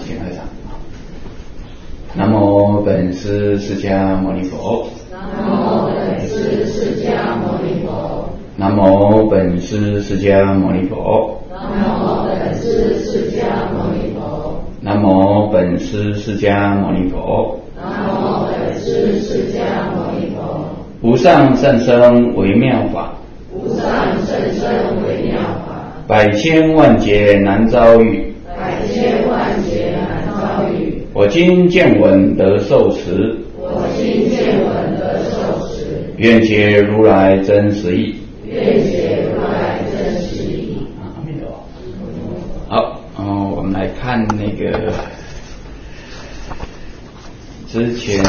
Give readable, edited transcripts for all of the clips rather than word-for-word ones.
请合掌。南无本师释迦牟尼佛。 南无本师释迦牟尼佛。 南无本师释迦牟尼佛。 南无本师释迦牟尼佛。 南无本师释迦牟尼佛。 南无本师释迦牟尼佛。 无上甚深微妙法， 无上甚深微妙法， 百千万劫难遭遇， 百千万劫难遭遇。 我今见闻得受持， 我今见闻得受持， 愿解如来真实义。 愿解如来真实义。 阿弥陀佛。好，我们来看那个之前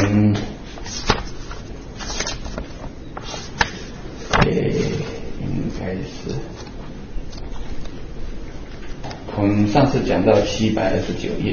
应该是我们上次讲到729页，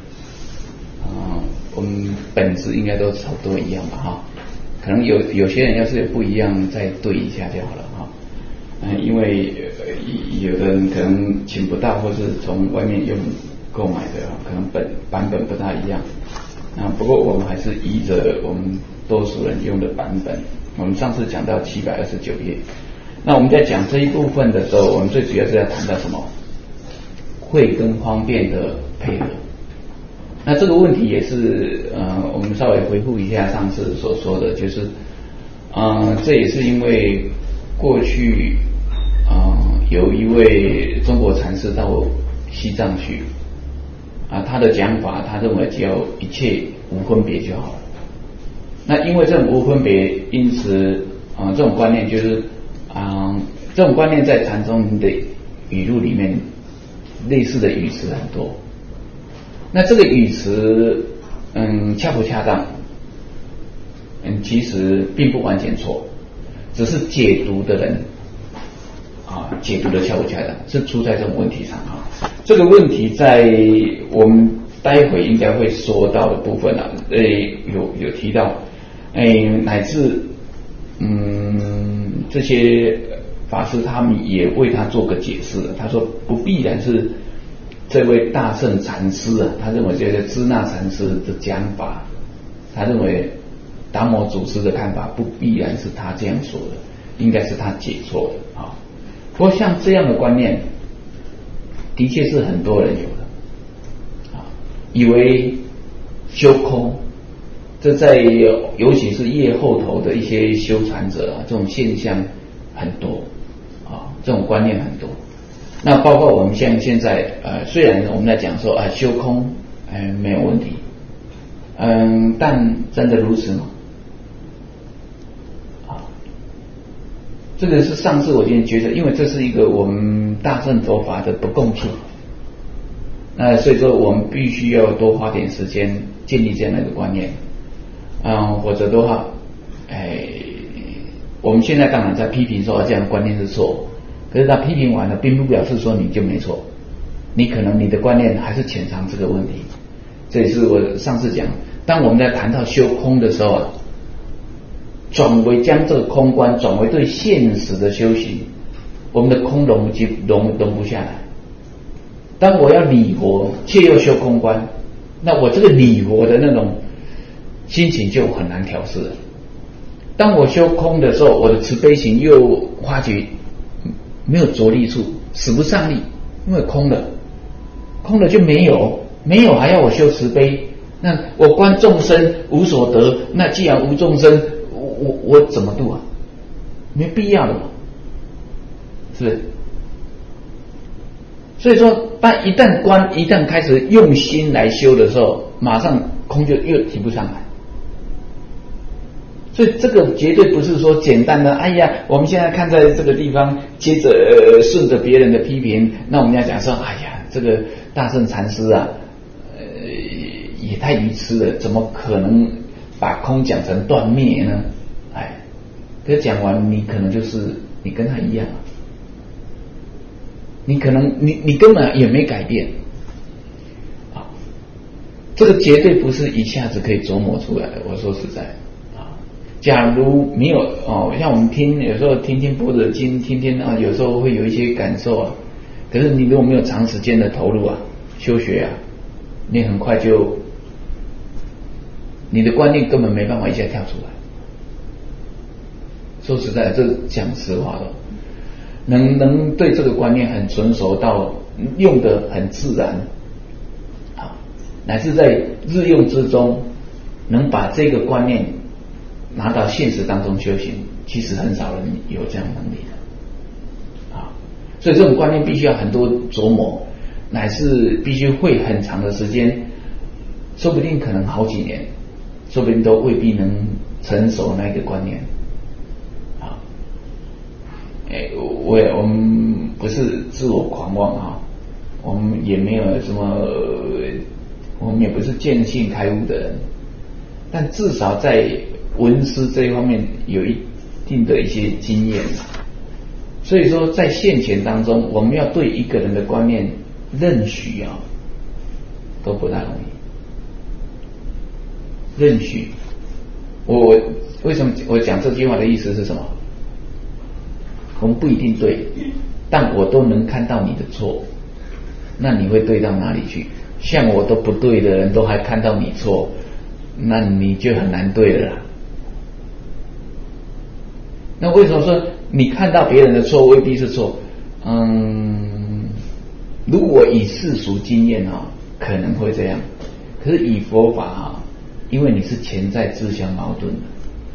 我们本质应该都差不多一样吧哈，可能有些人要是有不一样再对一下就好了哈。因为有的人可能请不到，或是从外面用购买的，可能版本不大一样。不过我们还是依着我们多数人用的版本。我们上次讲到729页，那我们在讲这一部分的时候，我们最主要是要谈到什么？慧跟方便的配合。那这个问题也是我们稍微回复一下上次所说的，就是这也是因为过去有一位中国禅师到西藏去他的讲法，他认为只要一切无分别就好了。那因为这种无分别，因此这种观念就是这种观念在禅宗的语录里面类似的语词很多。那这个语词恰不恰当其实并不完全错，只是解读的人解读的恰不恰当是出在这种问题上这个问题在我们待会应该会说到的部分有提到乃至这些法师他们也为他做个解释了。他说不必然是这位大圣禅师他认为这个支那禅师的讲法，他认为达摩祖师的看法不必然是他这样说的，应该是他解错的不过像这样的观念的确是很多人有的以为修空，这在尤其是业后头的一些修禅者这种现象很多这种观念很多。那包括我们像现在虽然我们在讲说修空没有问题但真的如此吗？这个是上次我今天觉得，因为这是一个我们大乘佛法的不共处，所以说我们必须要多花点时间建立这样的一个观念否则的话我们现在当然在批评说这样的观念是错，可是他批评完了并不表示说你就没错，你可能你的观念还是潜藏这个问题。这也是我上次讲，当我们在谈到修空的时候转为将这个空观转为对现实的修行，我们的空容不下来。当我要理活却又修空观，那我这个理活的那种心情就很难调试了。当我修空的时候，我的慈悲心又发觉没有着力处，使不上力，因为空了就没有还要我修慈悲，那我观众生无所得，那既然无众生，我怎么度没必要的嘛，是不是？所以说当一旦开始用心来修的时候，马上空就又提不上来。所以这个绝对不是说简单的我们现在看在这个地方接着顺着别人的批评，那我们要讲说这个大圣禅师也太愚痴了，怎么可能把空讲成断灭呢？可是讲完你可能就是你跟他一样你可能你根本也没改变这个绝对不是一下子可以琢磨出来的。我说实在假如没有像我们有时候听般若经，听有时候会有一些感受可是你如果没有长时间的投入修学你很快就你的观念根本没办法一下跳出来。说实在，这讲实话的，能对这个观念很纯熟到用得很自然，乃至在日用之中能把这个观念拿到现实当中修行，其实很少人有这样能力的所以这种观念必须要很多琢磨，乃至必须会很长的时间，说不定可能好几年，说不定都未必能成熟那个观念我们不是自我狂妄我们也没有什么，我们也不是见性开悟的人，但至少在闻思这一方面有一定的一些经验。所以说在现前当中，我们要对一个人的观念认许都不大容易。认许，我为什么我讲这句话的意思是什么？我们不一定对，但我都能看到你的错，那你会对到哪里去？像我都不对的人都还看到你错，那你就很难对了啦。那为什么说你看到别人的错未必是错？如果以世俗经验可能会这样，可是以佛法因为你是潜在自相矛盾的。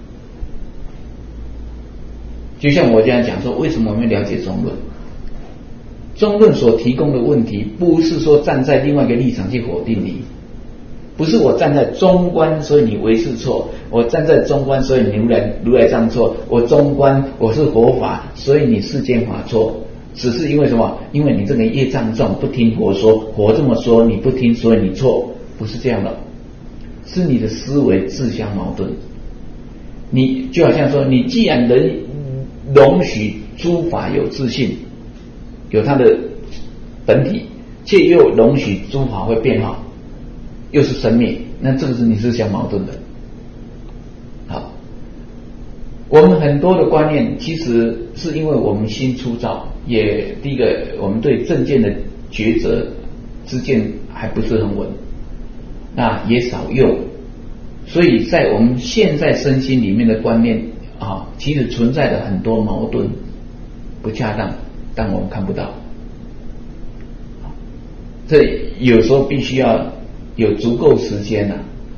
就像我这样讲说，为什么我们了解中论？中论所提供的问题，不是说站在另外一个立场去否定你，不是我站在中观，所以你唯识错；我站在中观，所以你如来藏错；我中观，我是佛法，所以你世间法错。只是因为什么？因为你这个业障重，不听佛说，佛这么说你不听，所以你错。不是这样的，是你的思维自相矛盾。你就好像说，你既然能容许诸法有自性，有它的本体，却又容许诸法会变化，又是生灭，那这个是你是相矛盾的。好，我们很多的观念其实是因为我们心粗糙，也第一个我们对正见的抉择之见还不是很稳，那也少用，所以在我们现在身心里面的观念其实存在的很多矛盾不恰当，但我们看不到。这有时候必须要有足够时间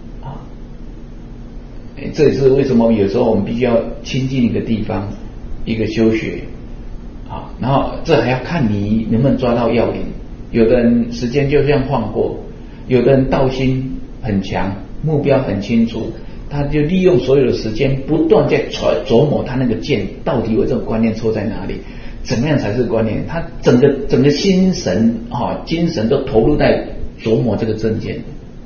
这也是为什么有时候我们必须要亲近一个地方，一个修学然后这还要看你能不能抓到要领。有的人时间就这样晃过，有的人道心很强，目标很清楚，他就利用所有的时间不断在琢磨他那个剑到底有这种观念错在哪里，怎么样才是观念，他整个心神精神都投入在琢磨这个正见。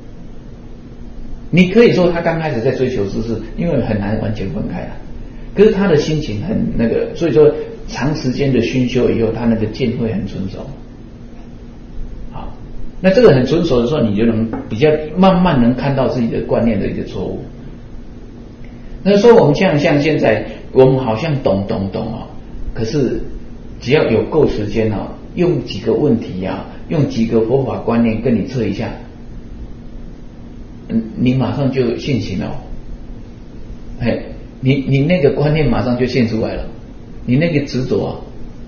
你可以说他刚开始在追求知识，因为很难完全分开可是他的心情很那个，所以说长时间的熏修以后，他那个剑会很纯熟。好，那这个很纯熟的时候，你就能比较慢慢能看到自己的观念的一个错误。那说我们像现在我们好像懂可是只要有够时间用几个问题用几个佛法观念跟你测一下，你马上就现行了你那个观念马上就现出来了，你那个执着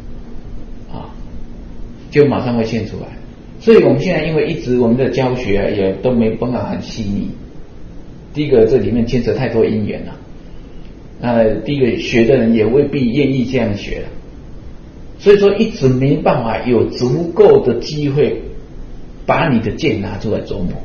就马上会现出来。所以我们现在因为一直我们的教学也都没办法很细腻，第一个这里面牵扯太多因缘了，第一个学的人也未必愿意这样学，所以说一直没办法有足够的机会把你的剑拿出来琢磨。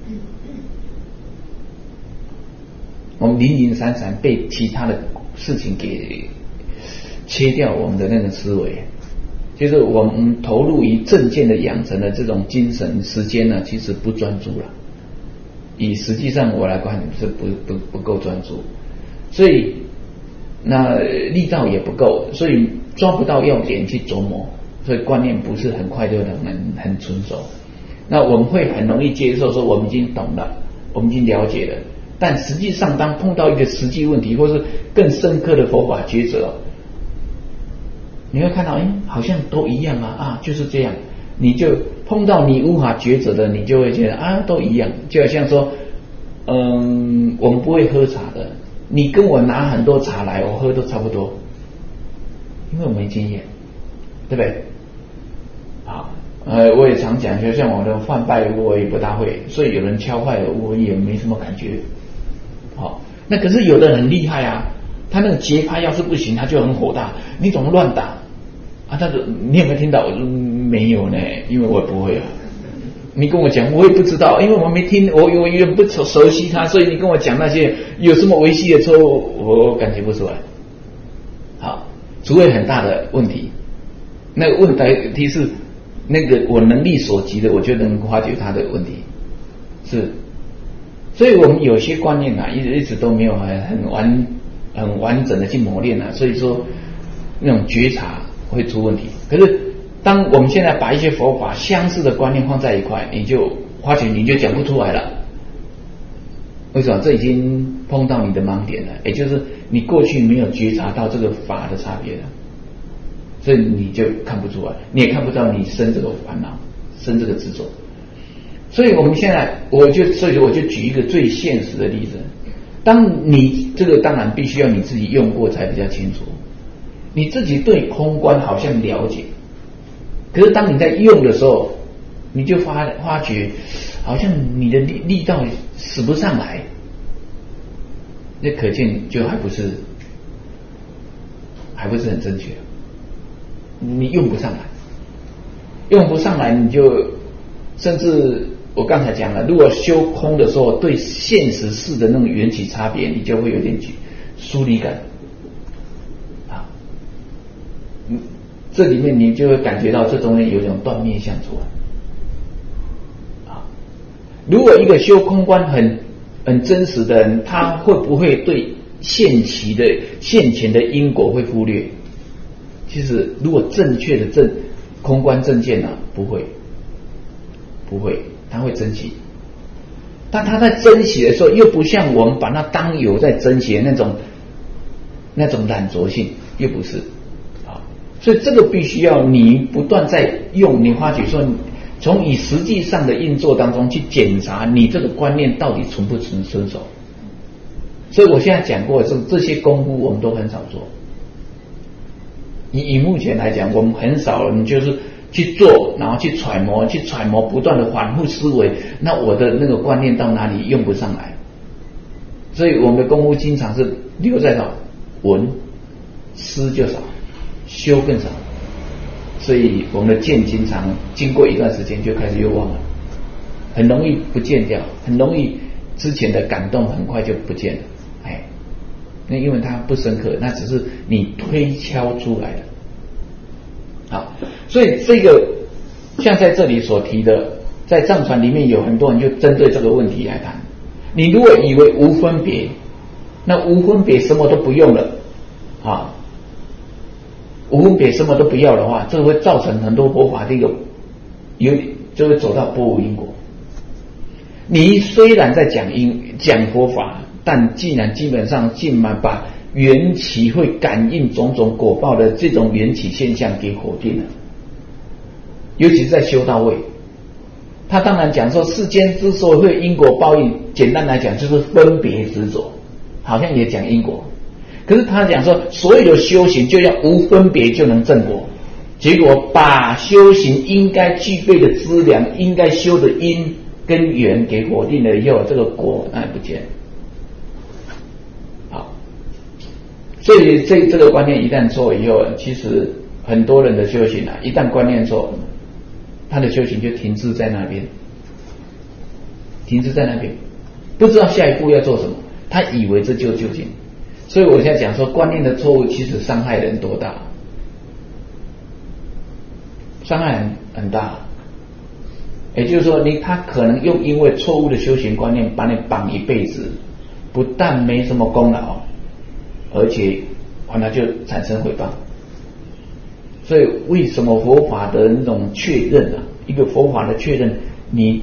我们零零散散被其他的事情给切掉我们的那个思维，就是我们投入于正见的养成的这种精神时间呢，其实不专注了。以实际上我来观是不够专注，所以那力道也不够，所以抓不到要点去琢磨，所以观念不是很快就能很纯熟。那我们会很容易接受说我们已经懂了，我们已经了解了。但实际上当碰到一个实际问题或是更深刻的佛法抉择，你会看到好像都一样就是这样，你就碰到你无法抉择的，你就会觉得啊都一样，就好像说，我们不会喝茶的，你跟我拿很多茶来，我喝都差不多，因为我没经验，对不对？啊，我也常讲，就像我的饭拜我也不大会，所以有人敲坏了我也没什么感觉。好，那可是有的人很厉害啊，他那个节拍要是不行，他就很火大，你怎么乱打啊？他说你有没有听到？我说没有呢，因为我也不会啊。你跟我讲，我也不知道，因为我没听，我也不熟悉他，所以你跟我讲那些有什么维系的错误，我感觉不出来。好，除非很大的问题，那个问题是那个我能力所及的，我就能发觉他的问题。是，所以我们有些观念啊，一直都没有很完整的去磨练啊，所以说那种觉察会出问题。可是当我们现在把一些佛法相似的观念放在一块，你就发觉你就讲不出来了。为什么？这已经碰到你的盲点了，也就是你过去没有觉察到这个法的差别了，所以你就看不出来，你也看不到你生这个烦恼，生这个执着。所以我们现在所以我就举一个最现实的例子，当你这个当然必须要你自己用过才比较清楚，你自己对空观好像了解，可是当你在用的时候，你就发觉好像你的力道使不上来，那可见就还不是很正确，你用不上来，你就甚至我刚才讲了，如果修空的时候对现实事的那种缘起差别，你就会有点疏离感啊。这里面你就会感觉到这中间有一种断灭相出来啊。如果一个修空观很真实的人，他会不会对现前的因果会忽略？其实如果正确的空观正见啊，不会，他会珍惜。但他在珍惜的时候，又不像我们把它当有在珍惜的那种懒惰性，又不是啊。所以这个必须要你不断在用，你发觉说，从你实际上的运作当中去检查你这个观念到底存不遵守。所以我现在讲过这些功夫我们都很少做。以目前来讲，我们很少人就是去做，然后去揣摩，不断的反复思维，那我的那个观念到哪里用不上来？所以我们的功夫经常是留在那闻思就少，修更少，所以我们的见经常经过一段时间就开始又忘了，很容易不见掉，很容易之前的感动很快就不见了。那因为它不深刻，那只是你推敲出来的。好，所以这个像在这里所提的，在藏传里面有很多人就针对这个问题来谈。你如果以为无分别，那无分别什么都不用了啊，无分别什么都不要的话，这会造成很多佛法的一个就会走到波无因果。你虽然在讲佛法，但既然基本上尽满把缘起会感应种种果报的这种缘起现象给否定了，尤其是在修道位，他当然讲说世间之所以会因果报应，简单来讲就是分别执着，好像也讲因果，可是他讲说所有的修行就要无分别就能正果，结果把修行应该具备的资粮，应该修的因跟缘给否定了以后，这个果那也不见。好，所以这个观念一旦错以后，其实很多人的修行啊，一旦观念错，他的修行就停滞在那边，不知道下一步要做什么，他以为这就究竟。所以我现在讲说观念的错误其实伤害人多大，伤害很大。也就是说他可能因为错误的修行观念把你绑一辈子，不但没什么功劳，而且反而就产生诽谤。所以为什么佛法的那种确认啊，一个佛法的确认，你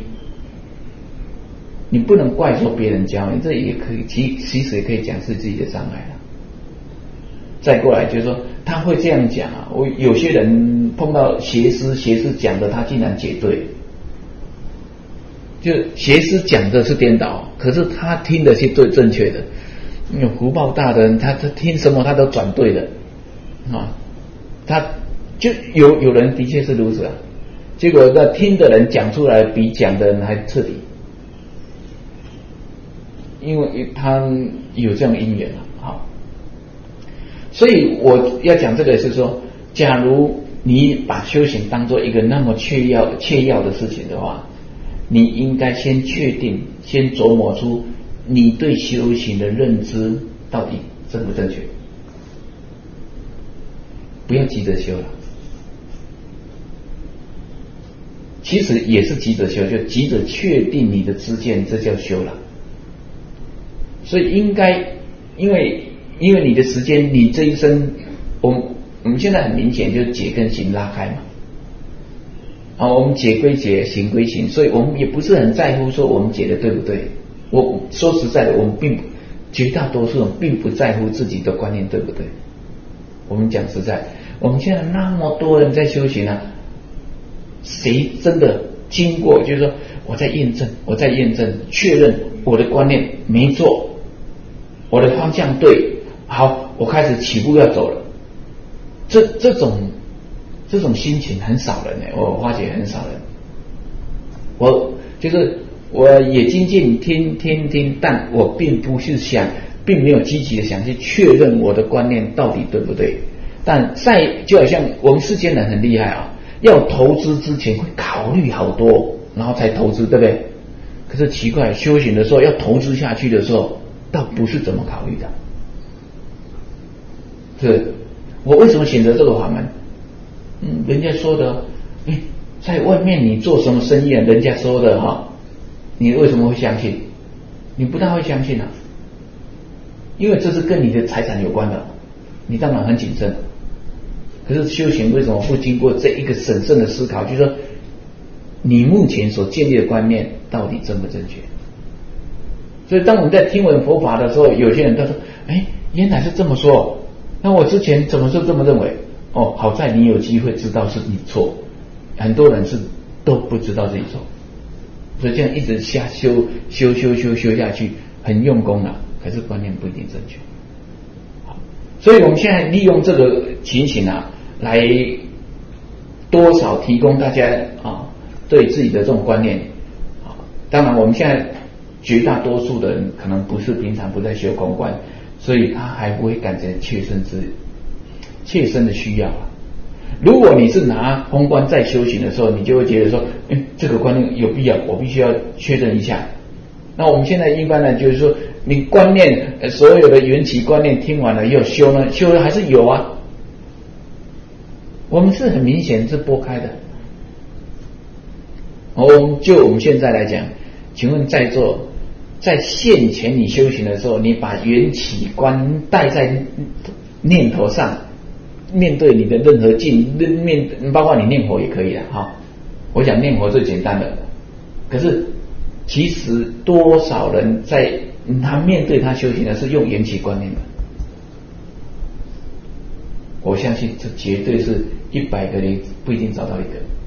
不能怪说别人教你，这也可以其实也可以讲是自己的障碍了。 再过来就是说他会这样讲啊，我有些人碰到邪师讲的他竟然解对，就邪师讲的是颠倒，可是他听的是对正确的。有福报大的人，他听什么他都转对的啊，他就有人的确是如此啊，结果那听的人讲出来比讲的人还彻底，因为他有这样因缘啊。所以我要讲这个是说，假如你把修行当作一个那么切要的事情的话，你应该先确定，先琢磨出你对修行的认知到底正不正确，不要急着修了。其实也是急着修，就急着确定你的知见，这叫修了。所以应该，因为你的时间，你这一生，我们现在很明显就是解跟行拉开嘛。我们解归解，行归行，所以我们也不是很在乎说我们解的对不对。我说实在的，我们绝大多数人并不在乎自己的观念对不对。我们讲实在，我们现在那么多人在修行啊，谁真的经过就是说我在验证，确认我的观念没错，我的方向对，好，我开始起步要走了。这种心情很少人我发觉很少人。我也精进听，但我并没有积极的想去确认我的观念到底对不对。但就好像我们世间人很厉害啊，要投资之前会考虑好多，然后才投资，对不对？可是奇怪，修行的时候要投资下去的时候，倒不是怎么考虑的。我为什么选择这个法门？人家说的，在外面你做什么生意啊？人家说的你为什么会相信？你不大会相信啊，因为这是跟你的财产有关的，你当然很谨慎。可是修行为什么不经过这一个审慎的思考？就是说，你目前所建立的观念到底正不正确？所以当我们在听闻佛法的时候，有些人他说：“原来是这么说，那我之前怎么是这么认为？”好在你有机会知道是你错，很多人是都不知道自己错，所以这样一直瞎修下去，很用功了，可是观念不一定正确。所以我们现在利用这个情形来多少提供大家对自己的这种观念当然我们现在绝大多数的人可能不是平常不在修空观，所以他还不会感觉切身的需要。如果你是拿空观在修行的时候，你就会觉得说，这个观念有必要，我必须要确认一下。那我们现在一般呢，就是说，你观念所有的缘起观念听完了以后修呢，修的还是有啊。我们是很明显是拨开的。就我们现在来讲，请问在座，在现前你修行的时候，你把缘起观带在念头上，面对你的任何境，包括你念佛也可以我讲念佛最简单的，可是其实多少人在他面对他修行的是用缘起观念的？我相信这绝对是100个人不一定找到一个，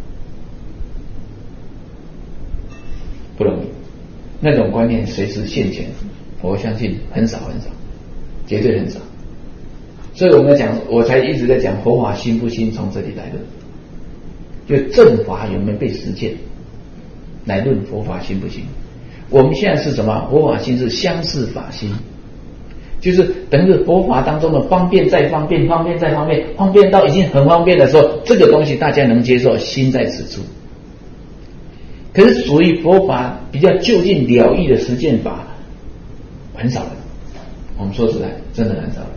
不容易。那种观念随时现前，我相信很少，绝对很少。所以我才一直在讲佛法新不新，从这里来的，就正法有没有被实践，来论佛法新不新。我们现在是什么？佛法新是相似法新，就是等于佛法当中的方便再方便，方便再方便，方便到已经很方便的时候，这个东西大家能接受，心在此处。可是属于佛法比较就近了义的实践法，很少人。我们说实在，真的很少人。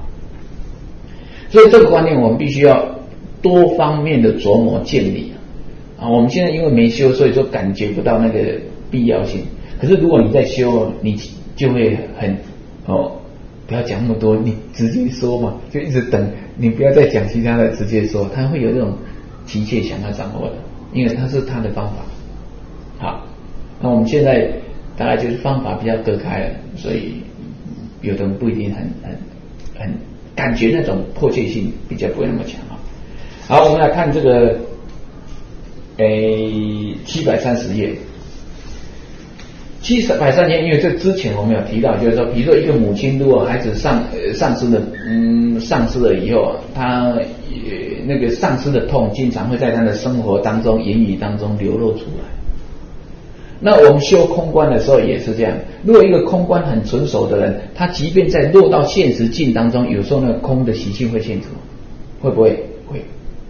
所以这个观念我们必须要多方面的琢磨建立我们现在因为没修，所以说感觉不到那个必要性。可是如果你在修，你就会很不要讲那么多，你直接说嘛，就一直等，你不要再讲其他的，直接说，他会有这种急切想要掌握的，因为他是他的方法。好，那我们现在大概就是方法比较隔开了，所以有的人不一定很感觉那种迫切性比较不会那么强啊。好，我们来看这个730页。730页，因为这之前我们有提到，就是说，比如说一个母亲，如果孩子丧失了以后，他那个丧失的痛，经常会在他的生活当中、言语当中流露出来。那我们修空观的时候也是这样，如果一个空观很纯熟的人，他即便在落到现实境当中，有时候那个空的习性会现出，会不会？会。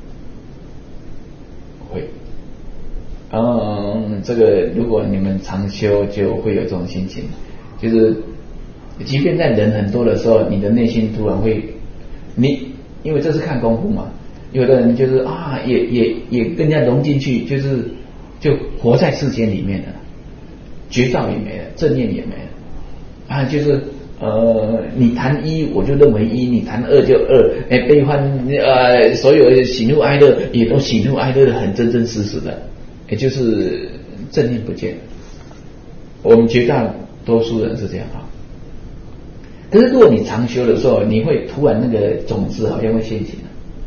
这个如果你们常修，就会有这种心情，就是即便在人很多的时候，你的内心突然会，因为这是看功夫嘛，有的人就是也更加融进去，就活在世间里面了，觉照也没了，正念也没了就是你谈一我就认为一，你谈二就二，悲欢所有喜怒哀乐也都喜怒哀乐的很真真实实的，也就是正念不见。我们绝大多数人是这样可是如果你常修的时候，你会突然那个种子好像会现行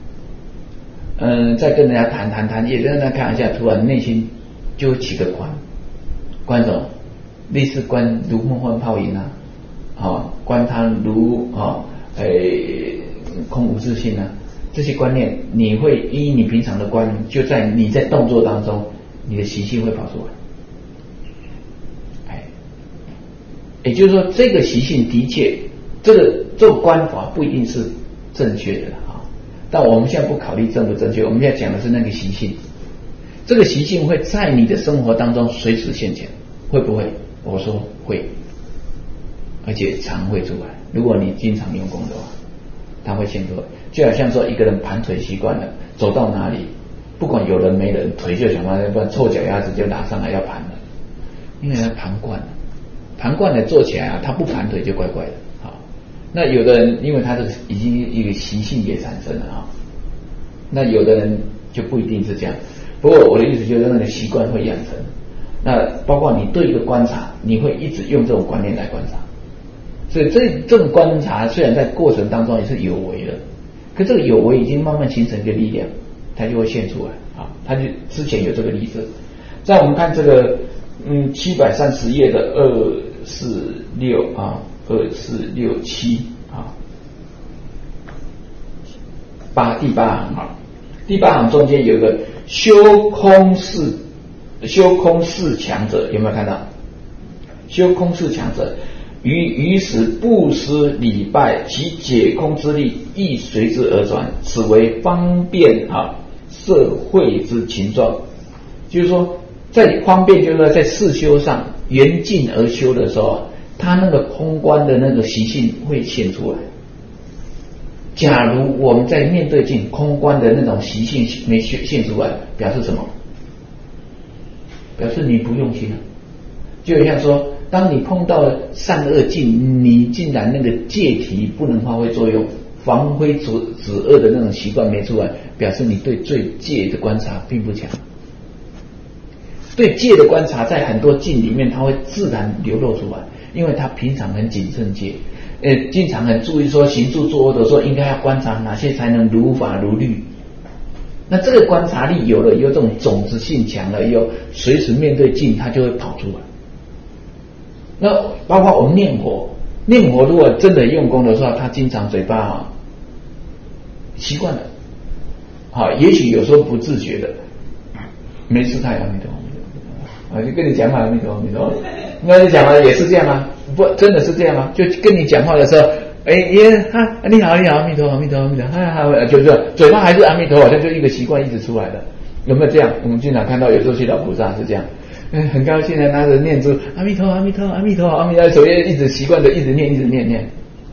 再跟人家谈，也跟人家开玩笑，突然内心就起个观什么？类似观如梦幻泡影观它如空无自性这些观念，你会依你平常的观，就在你在动作当中，你的习性会跑出来。也就是说，这个习性的确，这个观法不一定是正确的但我们现在不考虑正不正确，我们现在讲的是那个习性。这个习性会在你的生活当中随时现前，会不会？我说会，而且常会出来。如果你经常用功的话，它会现出来。就好像说一个人盘腿习惯了，走到哪里，不管有人没人，腿就想办法，不然臭脚丫子就拿上来要盘了，因为他盘惯了。盘惯了做起来他不盘腿就怪怪的那有的人因为他的已经一个习性也产生了那有的人就不一定是这样。不过我的意思就是那个习惯会养成。那包括你对一个观察，你会一直用这种观念来观察。所以这种观察虽然在过程当中也是有为的，可这个有为已经慢慢形成一个力量，它就会现出来它就之前有这个例子。在我们看这个730页的246246-7第八行第八行中间有个修空四强者，有没有看到？修空四强者，于时布施礼拜，其解空之力亦随之而转，此为方便社会之情状。就是说，在方便，就是说在事修上缘尽而修的时候，他那个空观的那个习性会显出来。假如我们在面对境空观的那种习性没现出来，表示什么？表示你不用心了。就像说，当你碰到了善恶境，你竟然那个戒体不能发挥作用，防非止恶的那种习惯没出来，表示你对戒的观察并不强。对戒的观察在很多境里面它会自然流露出来，因为他平常很谨慎戒，经常很注意说行住坐卧的时候应该要观察哪些才能如法如律。那这个观察力有了，有这种种子性强了以后，随时面对境它就会跑出来。那包括我们念佛如果真的用功的时候，他经常嘴巴习惯了也许有时候不自觉的没事太阿弥陀佛就跟你讲话阿弥陀佛，那你讲话也是这样不真的是这样就跟你讲话的时候你好阿弥陀佛就是嘴巴还是阿弥陀佛，就一个习惯一直出来的。有没有这样？我们经常看到有时候去老菩萨是这样很高兴的拿着念珠阿弥陀阿弥陀阿弥陀阿弥陀，首先一直习惯的一直念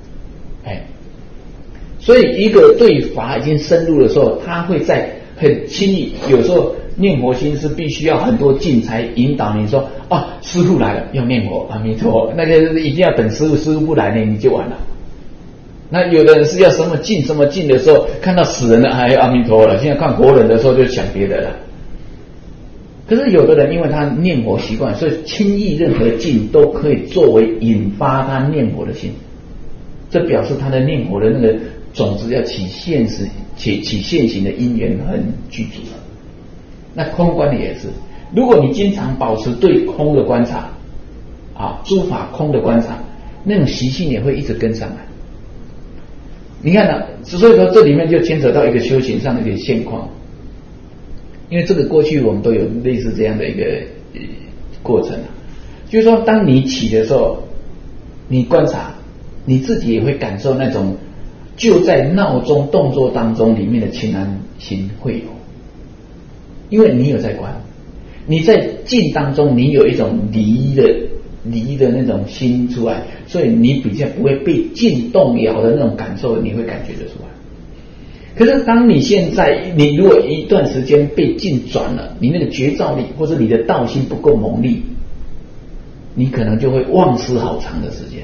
所以一个对法已经深入的时候，他会在很轻易，有时候念佛心是必须要很多境才引导你说师父来了要念佛阿弥陀，那个一定要等师父不来呢你就完了。那有的人是要什么境的时候，看到死人了阿弥陀了，现在看活人的时候就想别的了。可是有的人因为他念佛习惯，所以轻易任何境都可以作为引发他念佛的心，这表示他的念佛的那个种子要起现行的因缘很具足了。那空观也是，如果你经常保持对空的观察啊，诸法空的观察，那种习性也会一直跟上来。你看呢，所以说这里面就牵扯到一个修行上的一个现况，因为这个过去我们都有类似这样的一个过程啊，就是说当你起的时候，你观察，你自己也会感受那种就在闹钟动作当中里面的清安心会有，因为你有在观，你在静当中你有一种离的那种心出来，所以你比较不会被静动摇的那种感受，你会感觉得出来。可是当你现在你如果一段时间被静转了，你那个觉照力或者你的道心不够猛力，你可能就会忘失好长的时间。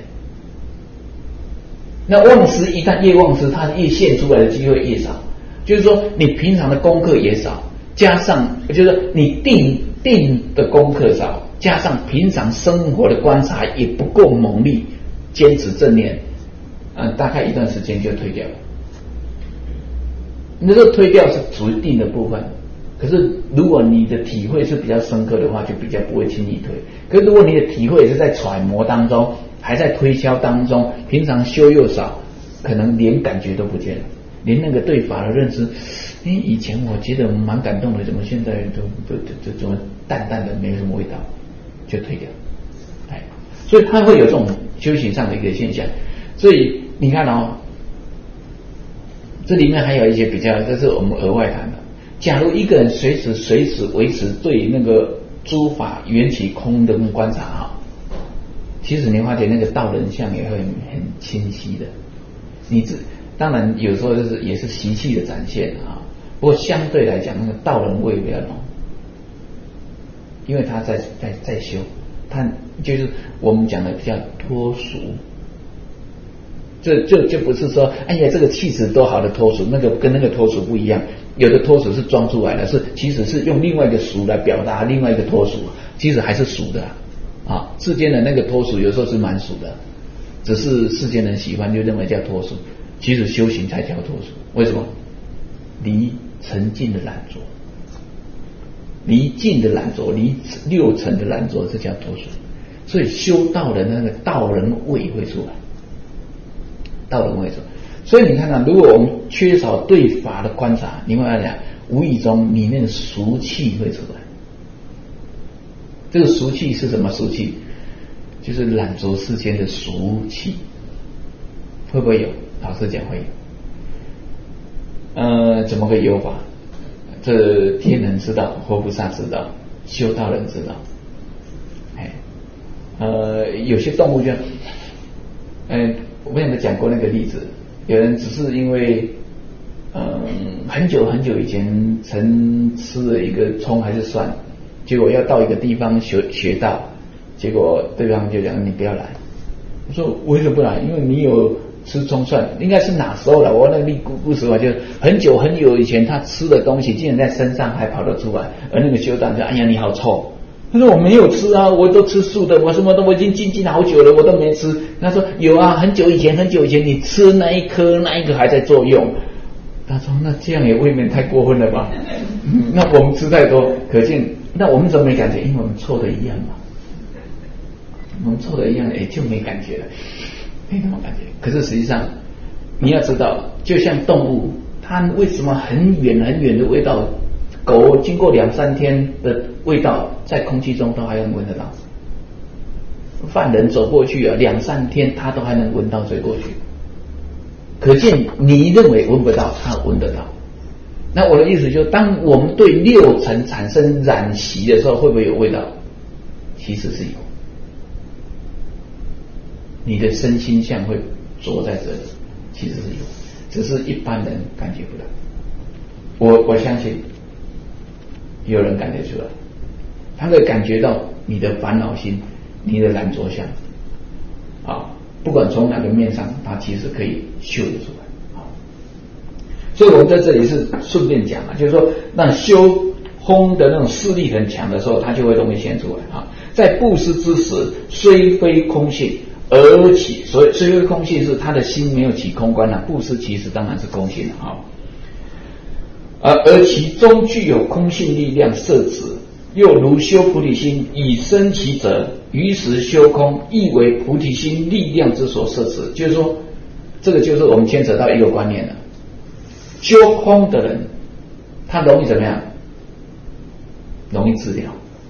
那忘失一旦越忘失，它越现出来的机会越少，就是说你平常的功课也少，加上就是你定的功课少，加上平常生活的观察也不够猛力，坚持正念，大概一段时间就退掉了。那个推掉是属于定的部分，可是如果你的体会是比较深刻的话，就比较不会轻易推。可是如果你的体会也是在揣摩当中，还在推销当中，平常修又少，可能连感觉都不见了，连那个对法的认知，以前我觉得蛮感动的，怎么现在都怎么淡淡的没有什么味道，就退掉。所以它会有这种修行上的一个现象。所以你看哦，这里面还有一些比较，这是我们额外谈的。假如一个人随时维持对那个诸法缘起空的观察啊，其实你发觉那个道人相也会很清晰的。当然有时候也是习气的展现啊，不过相对来讲，那个道人味比较浓，因为他在修，他就是我们讲的比较脱俗。这就不是说，哎呀，这个气质多好的脱俗，那个跟那个脱俗不一样。有的脱俗是装出来的，其实是用另外一个俗来表达另外一个脱俗，其实还是俗的啊。世间的那个脱俗有时候是蛮俗的，只是世间人喜欢就认为叫脱俗，其实修行才叫脱俗。为什么？离沉静的懒惰，离静的懒惰，离六尘的懒惰，这叫脱俗。所以修道的那个道人味会出来。道人味出来，所以你看看，如果我们缺少对法的观察，你会发现无意中里面的俗气会出来。这个俗气是什么俗气？就是懒惰世间的俗气，会不会有？老实讲会有。怎么个有法？这天人知道，活菩萨知道，修道人知道。有些动物就我们有没有讲过那个例子？有人只是因为很久很久以前曾吃了一个葱还是蒜，结果要到一个地方学道，结果对方就讲你不要来。我说为什么不来？因为你有吃葱蒜，应该是哪时候了？我那个故事就很久很久以前他吃的东西竟然在身上还跑得出来，而那个修道就哎呀你好臭。他说我没有吃啊，我都吃素的，我什么都我已经精进好久了，我都没吃。他说有啊，很久以前你吃那一颗还在作用。他说那这样也未免太过分了吧？那我们吃太多，可见那我们怎么没感觉？因为我们臭的一样嘛，我们臭的一样，就没感觉了，没什么感觉。可是实际上你要知道，就像动物，它为什么很远很远的味道？狗经过2-3天的味道，在空气中都还能闻得到。犯人走过去2-3天，他都还能闻到追过去。可见你认为闻不到，他闻得到。那我的意思就是，当我们对六尘产生染习的时候，会不会有味道？其实是有。你的身心相会着在这里，其实是有，只是一般人感觉不到。我相信。有人感觉出来，他会感觉到你的烦恼心，你的懒惰相，不管从哪个面上，他其实可以秀得出来。所以我们在这里是顺便讲就是说，那修空的那种势力很强的时候，它就会容易显出来。在布施之时，虽非空性， 而起，所以空性是他的心没有起空观了，不失其实当然是空性了啊。而其中具有空性力量摄止，又如修菩提心以生其者，于时修空亦为菩提心力量之所摄止。就是说，这个就是我们牵扯到一个观念了。修空的人，他容易怎么样？容易治疗。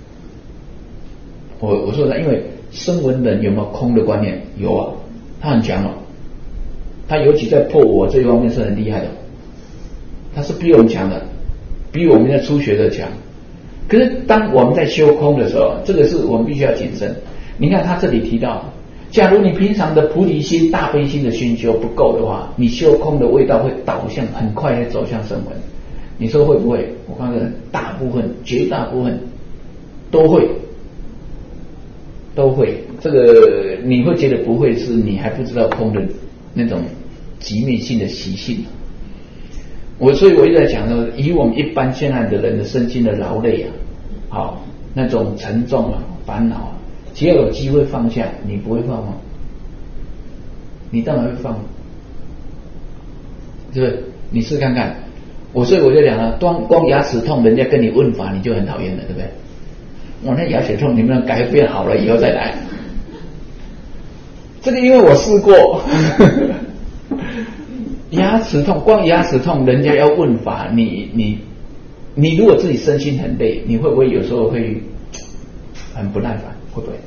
我说的，因为声闻人有没有空的观念？有啊，他很强哦，他尤其在破我这一方面是很厉害的，他是比我们强的，比我们在初学的强。可是当我们在修空的时候，这个是我们必须要谨慎。你看他这里提到，假如你平常的菩提心、大悲心的熏修不够的话，你修空的味道会导向很快的走向声闻。你说会不会？我告诉你，大部分、绝大部分都会。这个你会觉得不会，是你还不知道空的那种极灭性的习性。所以我一直在讲说，以我们一般现在的人的身心的劳累啊，好那种沉重啊、烦恼啊，只要有机会放下，你不会放吗？你当然会放，是不是？你试看看。所以我就讲了，光牙齿痛，人家跟你问法，你就很讨厌了，对不对？我那牙齿痛，你们改变好了以后再来。这个因为我试过，牙齿痛，光牙齿痛，人家要问法，你如果自己身心很累，你会不会有时候会很不耐烦？会不会？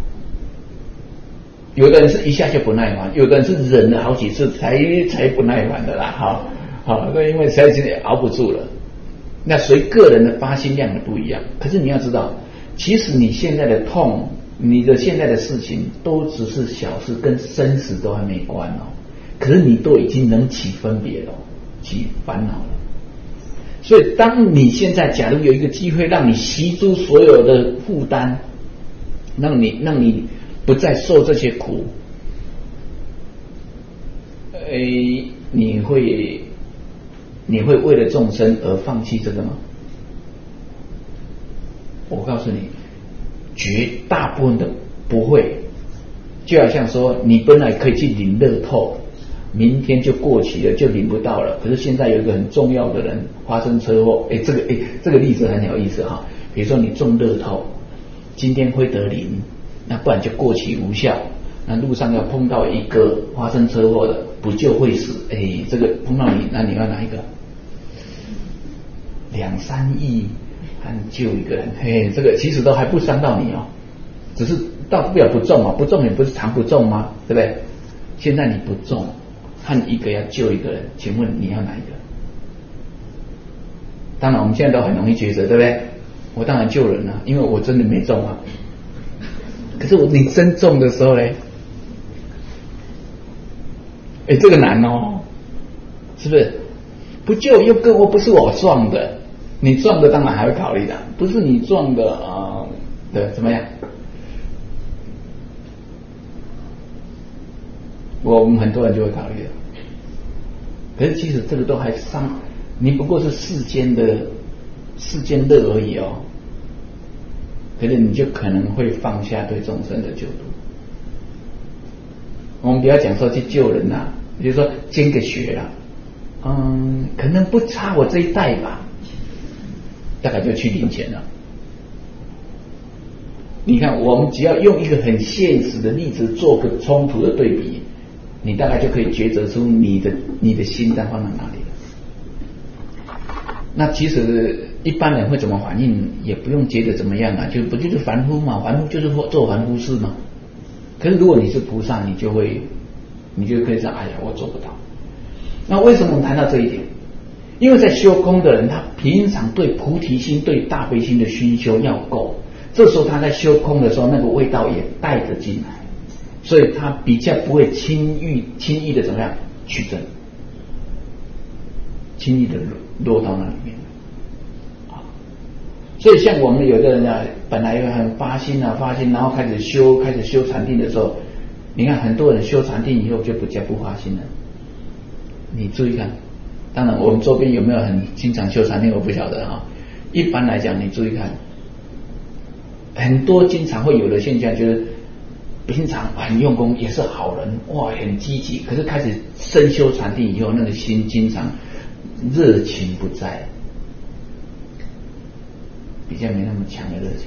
有的人是一下就不耐烦，有的人是忍了好几次才不耐烦的啦。好，因为实在是熬不住了。那随个人的发心量的不一样，可是你要知道，其实你现在的痛，你的现在的事情都只是小事，跟生死都还没关哦。可是你都已经能起分别了，起烦恼了。所以当你现在假如有一个机会让你息诸所有的负担，让你不再受这些苦，你会为了众生而放弃这个吗？我告诉你，绝大部分的不会。就好像说，你本来可以去领乐透，明天就过期了，就领不到了。可是现在有一个很重要的人发生车祸，这个例子很有意思哈。比如说你中乐透，今天会得领，那不然就过期无效。那路上要碰到一个发生车祸的，不救会死。这个碰到你，那你要哪一个？2-3亿和救一个人，这个其实都还不伤到你哦，只是到不了不中嘛，不中也不是常不中吗？对不对？现在你不中，和一个要救一个人，请问你要哪一个？当然我们现在都很容易抉择，对不对？我当然救人了，因为我真的没中啊。可是你真中的时候呢？这个难哦，是不是？不救又不是我撞的，你撞的当然还会考虑的，不是你撞的对，怎么样？我们很多人就会考虑的。可是其实这个都还伤，你不过是世间乐而已哦。可是你就可能会放下对众生的救度。我们不要讲说去救人啊，比如说捐个血啦，可能不差我这一代吧，大概就去领钱了。你看，我们只要用一个很现实的例子做个冲突的对比，你大概就可以抉择出你的心在放在哪里了。那其实一般人会怎么反应，也不用觉得怎么样啊，就是凡夫嘛，凡夫就是做凡夫事嘛。可是如果你是菩萨，你就可以说，哎呀，我做不到。那为什么我们谈到这一点？因为在修空的人，他平常对菩提心、对大悲心的熏修要够，这时候他在修空的时候，那个味道也带着进来，所以他比较不会轻易的怎么样取证，轻易的落到那里面。所以像我们有的人啊，本来很发心，然后开始修禅定的时候，你看很多人修禅定以后就不发心了。你注意看，当然我们周边有没有很经常修禅定我不晓得哈。一般来讲，你注意看，很多经常会有的现象就是平常很用功，也是好人，哇，很积极，可是开始深修禅定以后，那个心经常热情不在，比较没那么强的热情。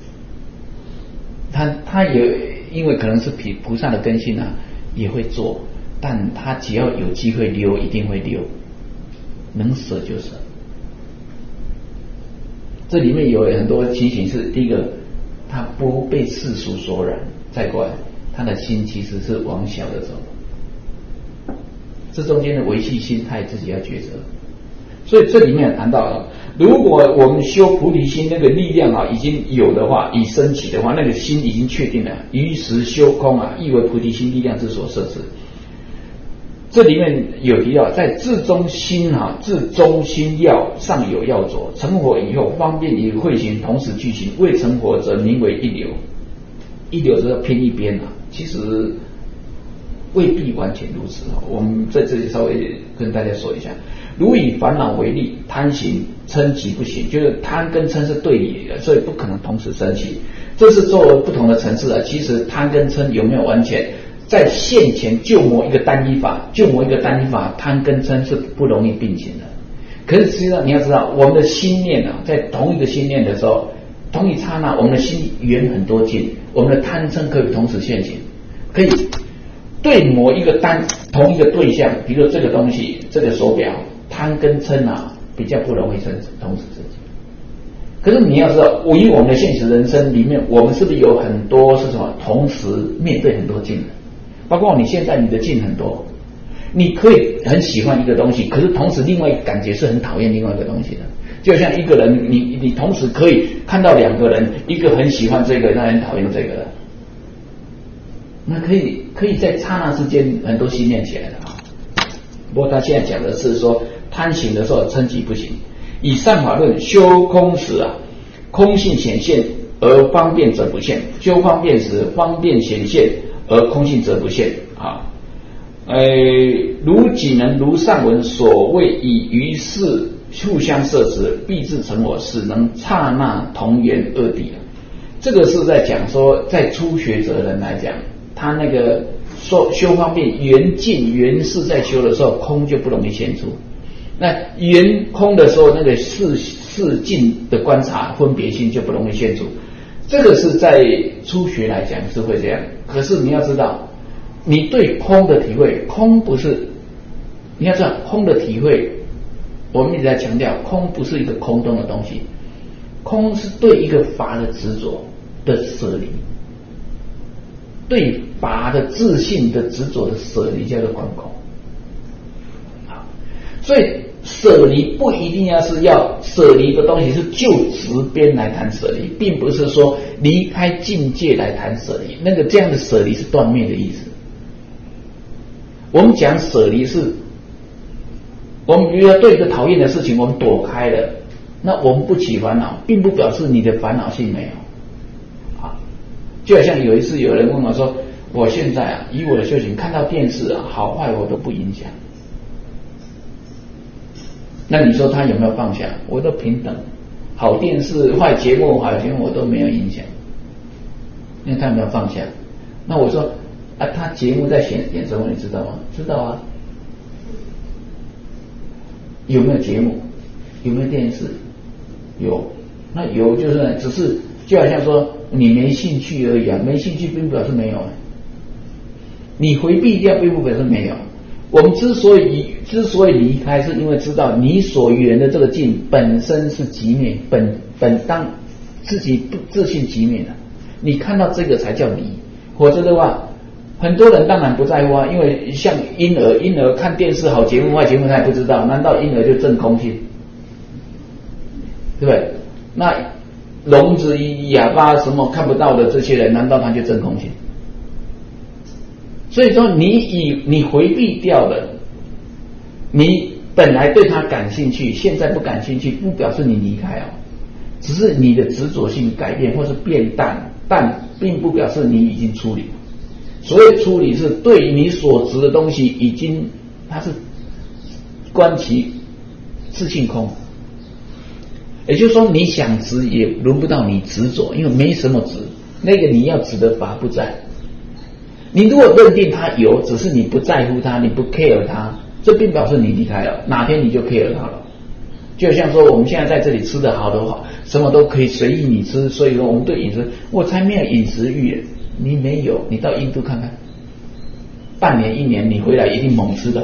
他也因为可能是菩萨的根性啊，也会做，但他只要有机会溜，一定会溜，能舍就舍。这里面有很多情形是：第一个，他不被世俗所染；再过来，他的心其实是往小的走。这中间的维系心态自己要抉择。所以这里面谈到了，如果我们修菩提心那个力量啊已经有的话，已升起的话，那个心已经确定了，于时修空啊，亦为菩提心力量之所摄持。这里面有提到，在至中心啊，至中心要上有要着，成佛以后方便与慧行同时具行，未成佛则名为一流。一流就是偏一边啊，其实未必完全如此啊。我们在这里稍微跟大家说一下。如以烦恼为例，贪行嗔即不行，就是贪跟嗔是对立的，所以不可能同时升起。这是作为不同的层次啊。其实贪跟嗔有没有完全在现前就某一个单一法，贪跟嗔是不容易并行的。可是实际上你要知道，我们的心念啊，在同一个心念的时候，同一刹那，我们的心缘很多境，我们的贪嗔可以同时现行，可以对某一个同一个对象，比如说这个东西，这个手表。贪跟嗔啊，比较不容易同时自己。可是你要知道，以我们的现实人生里面，我们是不是有很多是什么？同时面对很多境的，包括你现在你的境很多，你可以很喜欢一个东西，可是同时另外一个感觉是很讨厌另外一个东西的。就像一个人，你同时可以看到两个人，一个很喜欢这个，他很讨厌这个的，那可以在刹那之间很多心念起来的啊。不过他现在讲的是说。贪行的时候嗔即不行。以善法论修空时啊，空性显现而方便则不现；修方便时，方便显现而空性则不现啊。如己能如上文所谓，以于事互相摄持，必自成我，使能刹那同源二谛。这个是在讲说，在初学者人来讲，他那个修方便缘尽缘事在修的时候，空就不容易现出。那缘空的时候，那个事境的观察分别性就不容易现出。这个是在初学来讲是会这样。可是你要知道，你对空的体会，空不是，你要知道空的体会，我们一直在强调，空不是一个空洞的东西，空是对一个法的执着的舍离，对法的自信的执着的舍离叫做观空。所以舍离不一定是要舍离的东西是就直边来谈舍离，并不是说离开境界来谈舍离，那个这样的舍离是断灭的意思。我们讲舍离是，我们比如说对一个讨厌的事情我们躲开了，那我们不起烦恼，并不表示你的烦恼性没有啊。就好像有一次有人问我说，我现在啊以我的修行看到电视啊好坏我都不影响，那你说他有没有放下？我都平等，好电视、坏节目、好节目我都没有影响，因为他有没有放下？那我说啊，他节目在演什么？你知道吗？知道啊。有没有节目？有没有电视？有。那有就是只是就好像说你没兴趣而已啊，没兴趣并不表示没有，你回避掉并不表示没有。我们之所以离开，是因为知道你所缘的这个境本身是寂灭，本当自己不自信寂灭的，你看到这个才叫离。否则的话，很多人当然不在乎啊，因为像婴儿看电视好节目坏节目他也不知道，难道婴儿就证空性？对不对？那聋子、哑巴什么看不到的这些人，难道他就证空性？所以说你回避掉了，你本来对他感兴趣，现在不感兴趣，不表示你离开哦，只是你的执着性改变或是变淡，但并不表示你已经出离。所谓出离是对你所执的东西已经，它是观其自性空，也就是说你想执也轮不到你执着，因为没什么执，那个你要执的法不在。 你如果认定它有，只是你不在乎它，你不 care 它，这并表示你离开了，哪天你就 care 它了。就像说我们现在在这里吃的好都好，什么都可以随意你吃，所以说我们对饮食，我才没有饮食欲。你没有，你到印度看看，半年1年你回来一定猛吃的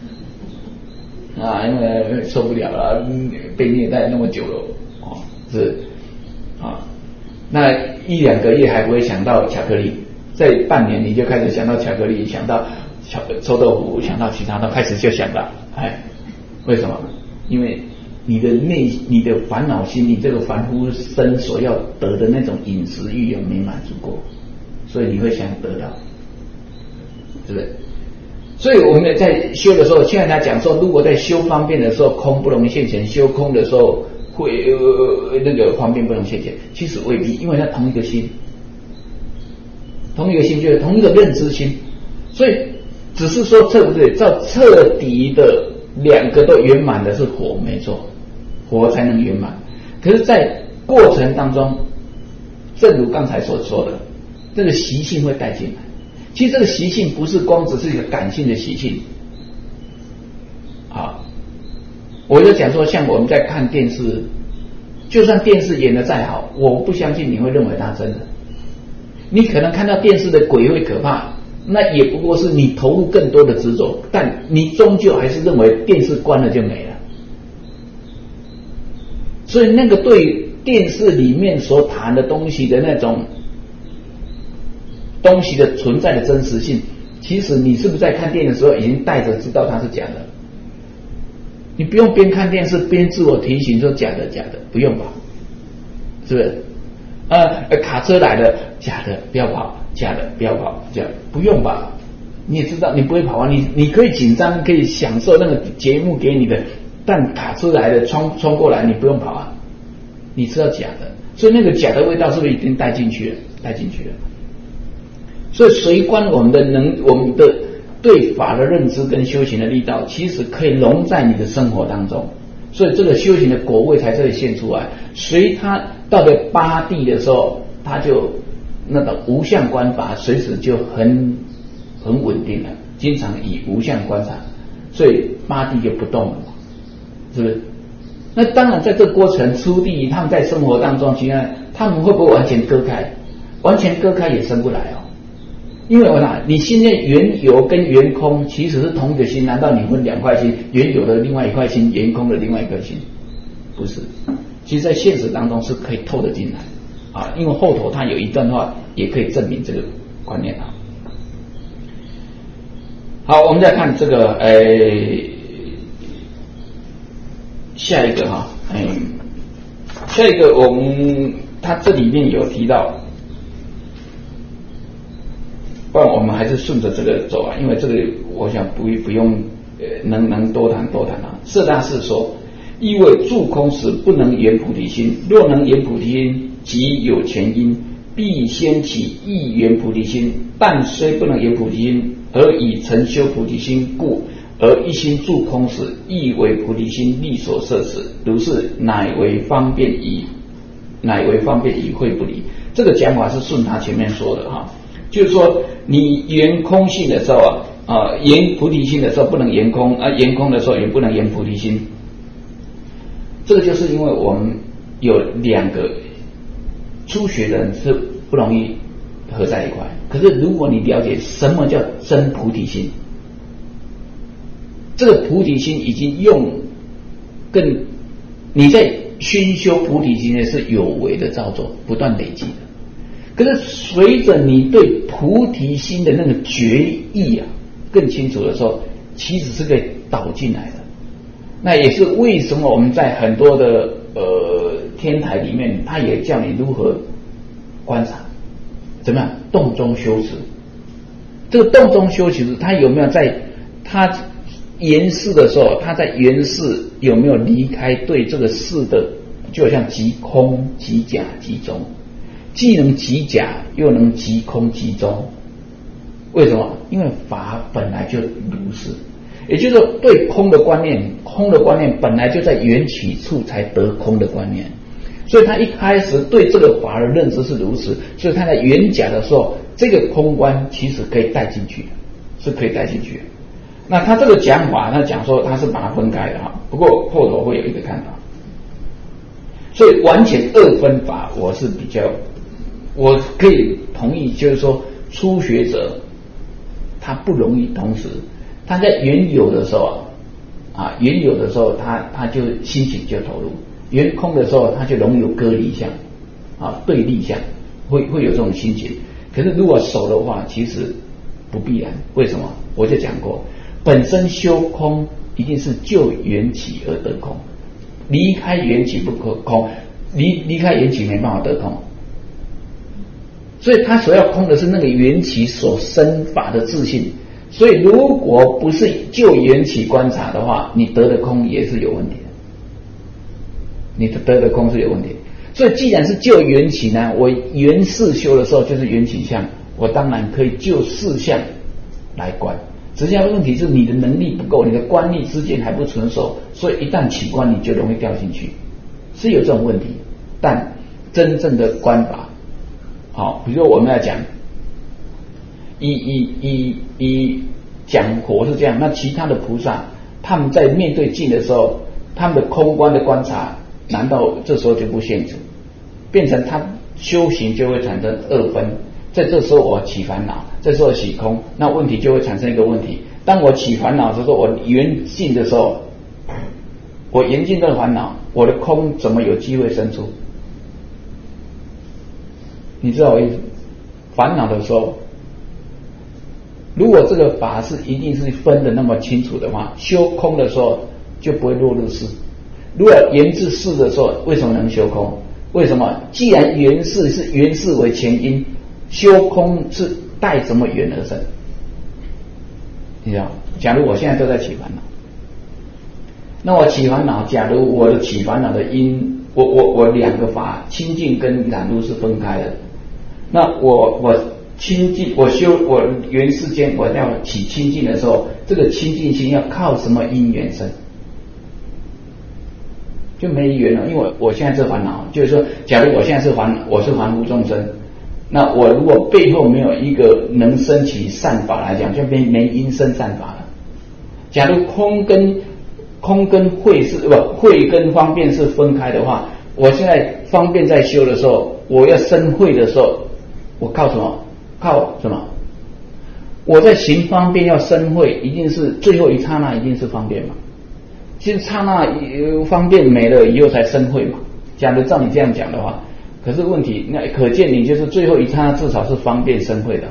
啊，因为受不了了，被虐待那么久了是啊，那1-2个月还不会想到巧克力，在半年你就开始想到巧克力，想到臭豆腐，想到其他的，开始就想到，为什么？因为你的烦恼心，你这个凡夫身所要得的那种饮食欲有没满足过，所以你会想得到，是不是？所以我们在修的时候，现在他讲说，如果在修方便的时候，空不容易现前；修空的时候，会那个方便不能现前。其实未必，因为它同一个心，就是同一个认知心，所以只是说不对，照彻底的2个都圆满的是火，没错，火才能圆满。可是，在过程当中，正如刚才所说的，这个习性会带进来。其实这个习性不是光只是一个感性的习性啊，我就讲说，像我们在看电视，就算电视演得再好，我不相信你会认为它真的。你可能看到电视的鬼会可怕，那也不过是你投入更多的执着，但你终究还是认为电视关了就没了。所以那个对电视里面所谈的东西的那种东西的存在的真实性，其实你是不是在看电影的时候已经带着知道它是假的？你不用边看电视边自我提醒说假的，不用吧？是不是？卡车来了，假的不要跑，假的不要跑，这样不用吧？你也知道你不会跑啊，你可以紧张，可以享受那个节目给你的，但卡车来了冲过来，你不用跑啊，你知道假的，所以那个假的味道是不是已经带进去了？所以随观我们的对法的认知跟修行的力道，其实可以融在你的生活当中。所以这个修行的果位才这里现出来。随他到了八地的时候，他就那个无相观法，随时就很稳定了，经常以无相观察，所以八地就不动了嘛，是不是？那当然在这个过程初地，他们在生活当中，其实他们会不会完全割开？完全割开也生不来哦。因为你心内缘有跟缘空其实是同一个心，难道你分2块心，缘有的另外1块心，缘空的另外1块心？不是，其实在现实当中是可以透得进来啊。因为后头他有一段话也可以证明这个观念啊。好，我们再看这个下一个下一个他这里面有提到。不然我们还是顺着这个走啊，因为这个我想不用能多谈啊。色大士说，意为住空时不能圆菩提心，若能圆菩提心，即有前因，必先起意圆菩提心，但虽不能圆菩提心，而以成修菩提心故，而一心住空时，亦为菩提心力所摄持，如是乃为方便矣会不离。这个讲法是顺他前面说的哈。就是说，你圆空性的时候圆菩提心的时候不能圆空圆空的时候也不能圆菩提心。这个就是因为我们有2个初学人是不容易合在一块。可是如果你了解什么叫真菩提心，这个菩提心已经你在熏修菩提心呢是有为的造作，不断累积的。可是随着你对菩提心的那个觉意更清楚的时候，其实是可以导进来的。那也是为什么我们在很多的天台里面，他也叫你如何观察，怎么样动中修持。这个动中修持，他有没有在他言事的时候，他在言事有没有离开对这个事的，就好像即空即假即中，既能即假又能即空即中。为什么？因为法本来就如是，也就是说对空的观念本来就在缘起处才得空的观念。 所以他一开始对这个法的认知是如此，所以他在圆假的时候，这个空观其实可以带进去的，是可以带进去的。那他这个讲法，他讲说他是把它分开的哈，不过后头会有一个看法。所以完全二分法，我可以同意，就是说初学者他不容易同时，他在原有的时候原有的时候他就心情就投入，圆空的时候他就容易有割离相对立相，会有这种心情。可是如果熟的话，其实不必然。为什么？我就讲过，本身修空一定是就缘起而得空，离开缘起不可空，离开缘起没办法得空。所以他所要空的是那个缘起所生法的自性。所以如果不是就缘起观察的话，你得的空也是有问题的，你得的空是有问题的。所以既然是就缘起呢，我缘事修的时候就是缘起相，我当然可以就事相来观。只是问题是你的能力不够，你的观力之间还不成熟，所以一旦起观你就容易掉进去，是有这种问题。但真正的观法比如说我们来讲以讲佛是这样，那其他的菩萨他们在面对境的时候，他们的空观的观察难道这时候就不限制，变成他修行就会产生二分。在这时候我起烦恼，这时候起空，那问题就会产生一个问题，当我起烦恼的时候，我缘尽的时候，我缘尽这个烦恼，我的空怎么有机会生出？你知道我意思？烦恼的时候，如果这个法是一定是分的那么清楚的话，修空的时候就不会落入事。如果缘至事的时候，为什么能修空？为什么？既然缘事是缘事为前因，修空是带什么缘而生？你知道，假如我现在都在起烦恼，那我起烦恼，假如我的起烦恼的因，我两个法清净跟染污是分开的，那我清净，我缘世间我要起清净的时候，这个清净心要靠什么因缘生？就没缘了。因为我现在是烦恼，就是说假如我现在是我是凡夫众生，那我如果背后没有一个能生起善法来讲，就没因生善法了。假如空跟慧慧跟方便是分开的话，我现在方便在修的时候，我要生慧的时候，我靠什么？靠什么？我在行方便要生慧，一定是最后一刹那一定是方便嘛。其实刹那方便没了以后才生慧嘛。假如照你这样讲的话，可是问题那可见你就是最后一刹那至少是方便生慧的，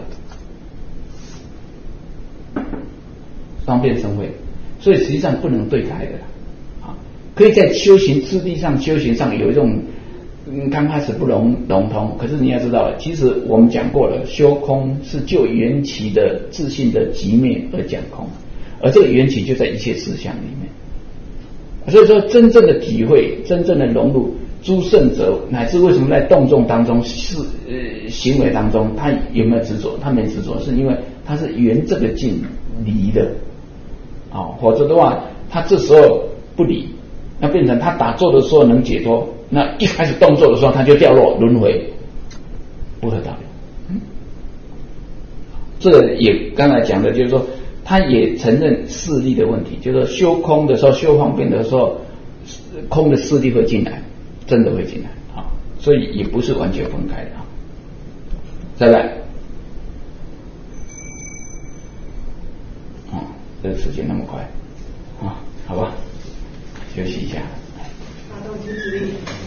方便生慧，所以实际上不能对开的可以在修行次第上修行上有一种刚开始不笼统，可是你要知道，其实我们讲过了，修空是就缘起的自性的寂灭而讲空，而这个缘起就在一切事项里面。所以说真正的体会，真正的融入诸圣者，乃至为什么在动众当中行为当中他有没有执着？他没执着，是因为他是缘这个境离的否则的话他这时候不离，那变成他打坐的时候能解脱，那一开始动作的时候他就掉落轮回，不合道理。这个也刚才讲的就是说，他也承认势力的问题，就是说修空的时候，修方便的时候，空的势力会进来，真的会进来所以也不是完全分开的再来这个时间那么快好吧，休息一下。 发动机指令。